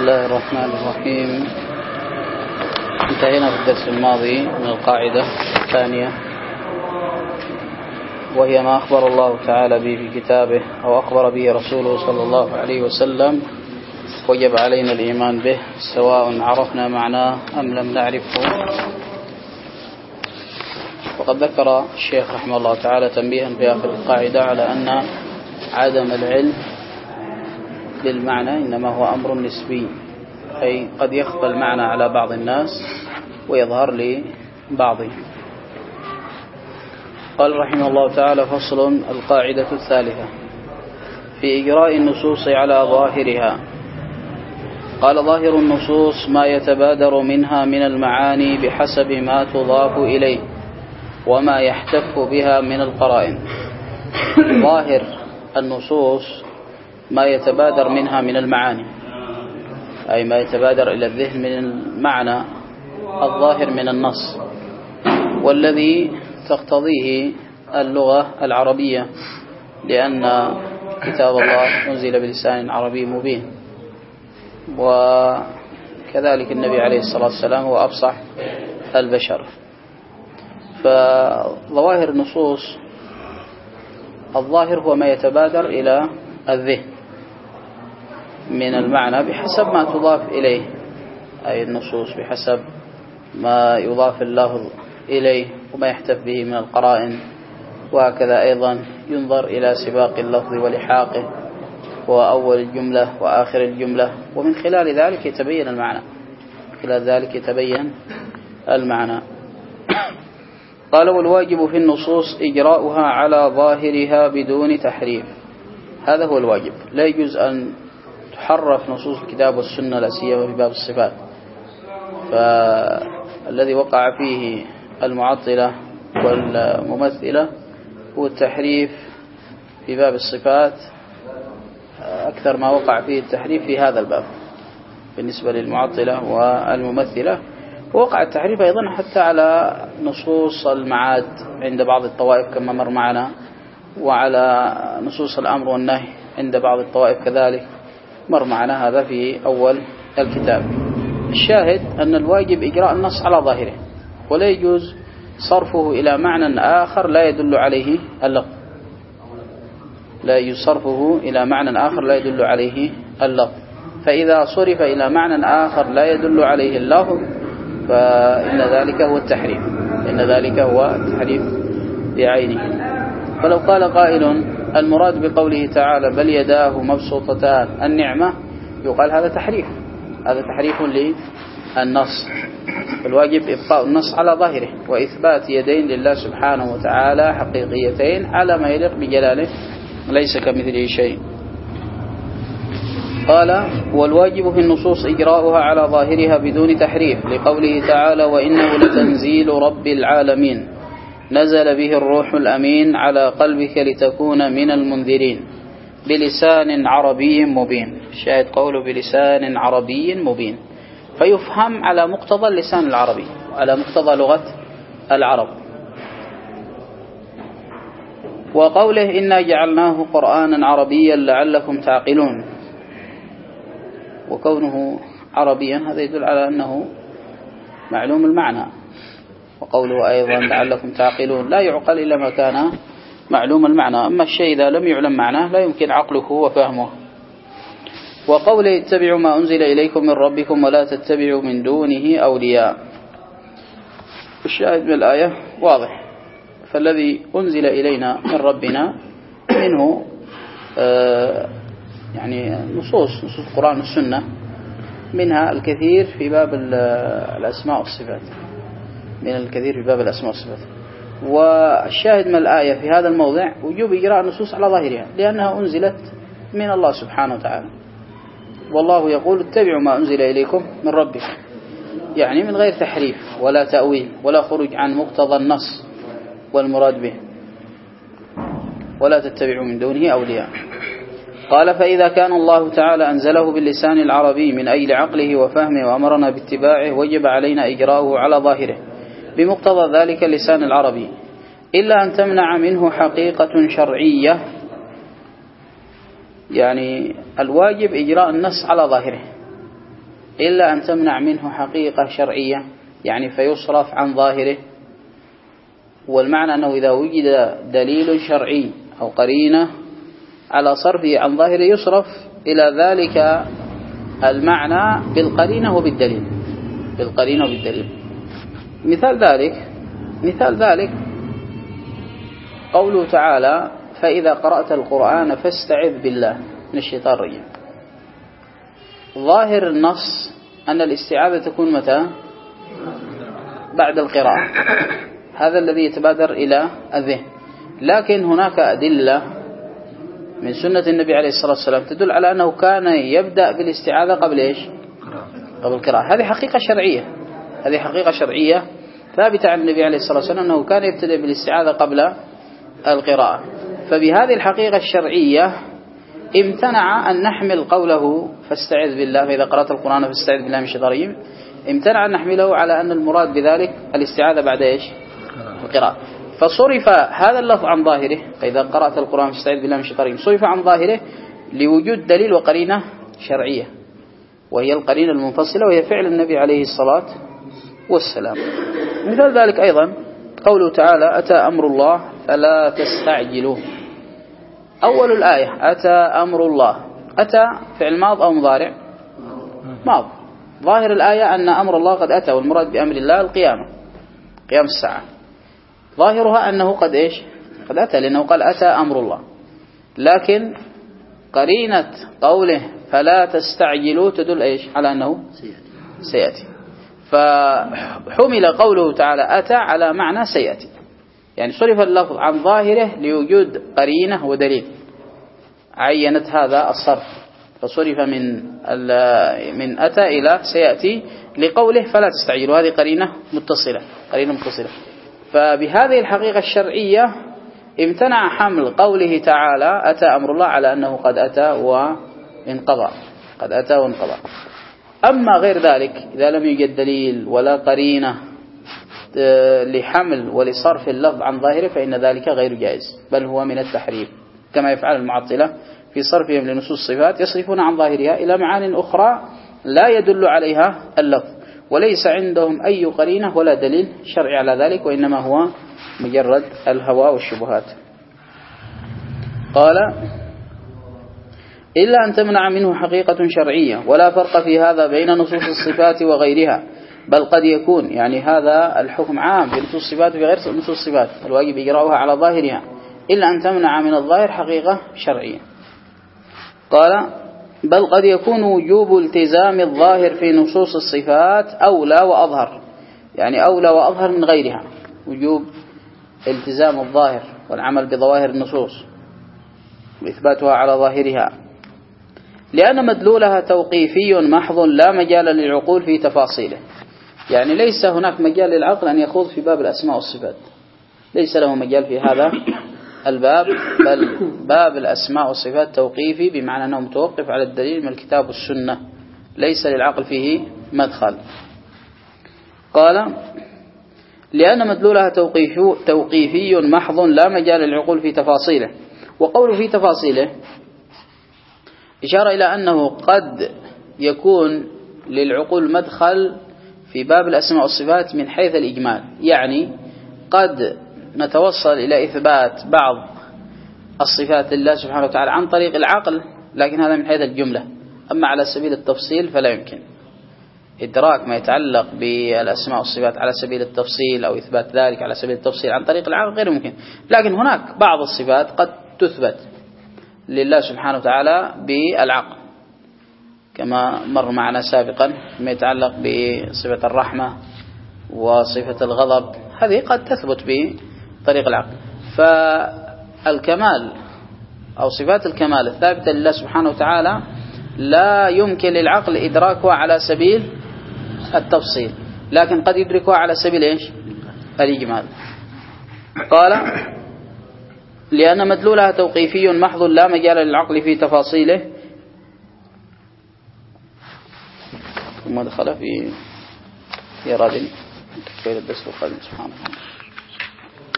الله الرحمن الرحيم. انتهينا في الدرس الماضي من القاعدة الثانية، وهي ما أخبر الله تعالى به في كتابه أو أخبر به رسوله صلى الله عليه وسلم وجب علينا الإيمان به سواء عرفنا معناه أم لم نعرفه. وقد ذكر الشيخ رحمه الله تعالى تنبيها في آخر القاعدة على أن عدم العلم بالمعنى إنما هو أمر نسبي، أي قد يخفى المعنى على بعض الناس ويظهر لبعضهم. قال رحمه الله تعالى: فصل. القاعدة الثالثة في إجراء النصوص على ظاهرها. قال: ظاهر النصوص ما يتبادر منها من المعاني بحسب ما تضاف إليه وما يحتف بها من القرائن. ظاهر النصوص ما يتبادر منها من المعاني، أي ما يتبادر إلى الذهن من المعنى الظاهر من النص، والذي تقتضيه اللغة العربية، لأن كتاب الله أنزل بلسان عربي مبين، وكذلك النبي عليه الصلاة والسلام هو أفصح البشر. فظواهر النصوص الظاهر هو ما يتبادر إلى الذهن من المعنى بحسب ما تضاف إليه، أي النصوص بحسب ما يضاف اللفظ إليه وما يحتف به من القرائن. وهكذا أيضا ينظر إلى سباق اللفظ ولحاقه وأول الجملة وآخر الجملة، ومن خلال ذلك يتبين المعنى. قال: والواجب في النصوص إجراؤها على ظاهرها بدون تحريف. هذا هو الواجب، لا يجوز أن تحرف نصوص الكتاب والسنة، لا سيما في باب الصفات، فالذي وقع فيه المعطلة والممثلة هو التحريف في باب الصفات أكثر ما وقع فيه التحريف في هذا الباب بالنسبة للمعطلة والممثلة. ووقع التحريف أيضا حتى على نصوص المعاد عند بعض الطوائف كما مر معنا، وعلى نصوص الأمر والنهي عند بعض الطوائف كذلك مر معنا، هذا في أول الكتاب. الشاهد أن الواجب إجراء النص على ظاهره، ولا يجوز صرفه إلى معنى آخر لا يدل عليه اللفظ. فإذا صرف إلى معنى آخر لا يدل عليه اللفظ فإن ذلك هو التحريف بعينه. فلو قال قائل: المراد بقوله تعالى بل يداه مبسوطتان النعمة، يقال هذا تحريف للنص. الواجب إبقاء النص على ظاهره وإثبات يدين لله سبحانه وتعالى حقيقيتين على ما يليق بجلاله، ليس كمثله شيء. قال: والواجب في النصوص إجراؤها على ظاهرها بدون تحريف، لقوله تعالى: وإنه لتنزيل رب العالمين نزل به الروح الأمين على قلبك لتكون من المنذرين بلسان عربي مبين. الشاهد قوله بلسان عربي مبين، فيفهم على مقتضى اللسان العربي، على مقتضى لغة العرب. وقوله إنا جعلناه قرآنا عربيا لعلكم تعقلون، وكونه عربيا هذا يدل على أنه معلوم المعنى. وقوله أيضا لعلكم تعقلون لا يعقل إلا ما كان معلوم المعنى، أما الشيء إذا لم يعلم معناه لا يمكن عقله وفهمه. وقوله اتبعوا ما أنزل إليكم من ربكم ولا تتبعوا من دونه أولياء. الشاهد من الآية واضح، فالذي أنزل إلينا من ربنا منه يعني نصوص القرآن والسنة، منها الكثير في باب الأسماء والصفات، والشاهد من الآية في هذا الموضع وجوب إجراء النصوص على ظاهرها، لأنها أنزلت من الله سبحانه وتعالى. والله يقول اتبعوا ما أنزل إليكم من ربكم، يعني من غير تحريف ولا تأويل ولا خروج عن مقتضى النص والمراد به. ولا تتبعوا من دونه أولياء. قال: فإذا كان الله تعالى أنزله باللسان العربي من أجل عقله وفهمه وأمرنا باتباعه، وجب علينا إجراؤه على ظاهره بمقتضى ذلك اللسان العربي، إلا أن تمنع منه حقيقة شرعية. يعني الواجب إجراء النص على ظاهره، إلا أن تمنع منه حقيقة شرعية يعني فيصرف عن ظاهره. والمعنى أنه إذا وجد دليل شرعي أو قرينة على صرفه عن ظاهره يصرف إلى ذلك المعنى بالقرينة وبالدليل. مثال ذلك قوله تعالى فإذا قرأت القرآن فاستعذ بالله من الشيطان الرجيم. ظاهر النص أن الاستعاذة تكون متى؟ بعد القراءة، هذا الذي يتبادر إلى الذهن. لكن هناك أدلة من سنة النبي عليه الصلاة والسلام تدل على أنه كان يبدأ بالاستعاذة قبل إيش؟ قبل القراءة. هذه حقيقة شرعية ثابتة عن النبي عليه الصلاة والسلام أنه كان يبتدأ بالاستعاذة قبل القراءة. فبهذه الحقيقة الشرعية امتنع أن نحمل قوله فاستعذ بالله فإذا قرأت القرآن فاستعذ بالله من الشيطان الرجيم، امتنع أن نحمله على أن المراد بذلك الاستعاذة بعد إيش؟ القراءة. فصرف هذا اللفظ عن ظاهره فإذا قرأت القرآن فاستعذ بالله من الشيطان الرجيم، صرف عن ظاهره لوجود دليل وقرينة شرعية وهي القرينة المنفصلة وهي فعل النبي عليه الصلاة والسلام. مثال ذلك أيضا قوله تعالى أتى أمر الله فلا تستعجلوه. أول الآية أتى أمر الله، أتى فعل ماض أو مضارع؟ ماض. ظاهر الآية أن أمر الله قد أتى، والمراد بأمر الله القيامة، قيام الساعة. ظاهرها أنه قد إيش؟ قد أتى، لأنه قال أتى أمر الله. لكن قرينة قوله فلا تستعجلوا تدل إيش؟ على أنه سيأتي. فحمل قوله تعالى أتى على معنى سيأتي، يعني صرف اللفظ عن ظاهره لوجود قرينة ودليل عينت هذا الصرف، فصرف من أتى إلى سيأتي لقوله فلا تستعجلوا. هذه قرينة متصلة. فبهذه الحقيقة الشرعية امتنع حمل قوله تعالى أتى أمر الله على أنه قد أتى وانقضى. أما غير ذلك إذا لم يوجد دليل ولا قرينة لحمل ولصرف اللفظ عن ظاهره فإن ذلك غير جائز، بل هو من التحريف، كما يفعل المعطلة في صرفهم لنصوص الصفات، يصرفون عن ظاهرها إلى معان أخرى لا يدل عليها اللفظ، وليس عندهم أي قرينة ولا دليل شرعي على ذلك، وإنما هو مجرد الهوى والشبهات. قال إلا أن تمنع منه حقيقة شرعية، ولا فرق في هذا بين نصوص الصفات وغيرها، بل قد يكون، يعني هذا الحكم عام في نصوص الصفات وفي غير نصوص الصفات، الواجب إجراؤها على ظاهرها، إلا أن تمنع من الظاهر حقيقة شرعية. قال بل قد يكون وجوب التزام الظاهر في نصوص الصفات أولى وأظهر، يعني أولى وأظهر من غيرها، وجوب التزام الظاهر والعمل بظواهر النصوص وإثباتها على ظاهرها، لأن مدلولها توقيفي محض لا مجال للعقول في تفاصيله. يعني ليس هناك مجال للعقل أن يخوض في باب الأسماء والصفات، ليس له مجال في هذا الباب، بل باب الأسماء والصفات توقيفي، بمعنى أنه متوقف على الدليل من الكتاب والسنة، ليس للعقل فيه مدخل. قال لأن مدلولها توقيفي محض لا مجال للعقول في تفاصيله. وقوله في تفاصيله إشارة إلى أنه قد يكون للعقول مدخل في باب الأسماء والصفات من حيث الإجمال، يعني قد نتوصل إلى إثبات بعض الصفات لله سبحانه وتعالى عن طريق العقل، لكن هذا من حيث الجملة. أما على سبيل التفصيل فلا يمكن إدراك ما يتعلق بالأسماء والصفات على سبيل التفصيل أو إثبات ذلك على سبيل التفصيل عن طريق العقل غير ممكن. لكن هناك بعض الصفات قد تثبت لله سبحانه وتعالى بالعقل، كما مر معنا سابقا ما يتعلق بصفة الرحمة وصفة الغضب، هذه قد تثبت بطريق العقل. فالكمال أو صفات الكمال الثابتة لله سبحانه وتعالى لا يمكن للعقل إدراكها على سبيل التفصيل، لكن قد يدركها على سبيل إيش؟ الإجمال. قال لأن مدلولها توقيفي محض لا مجال للعقل في تفاصيله، ثم دخل في إيراد كيف الدرس القادم. سبحانه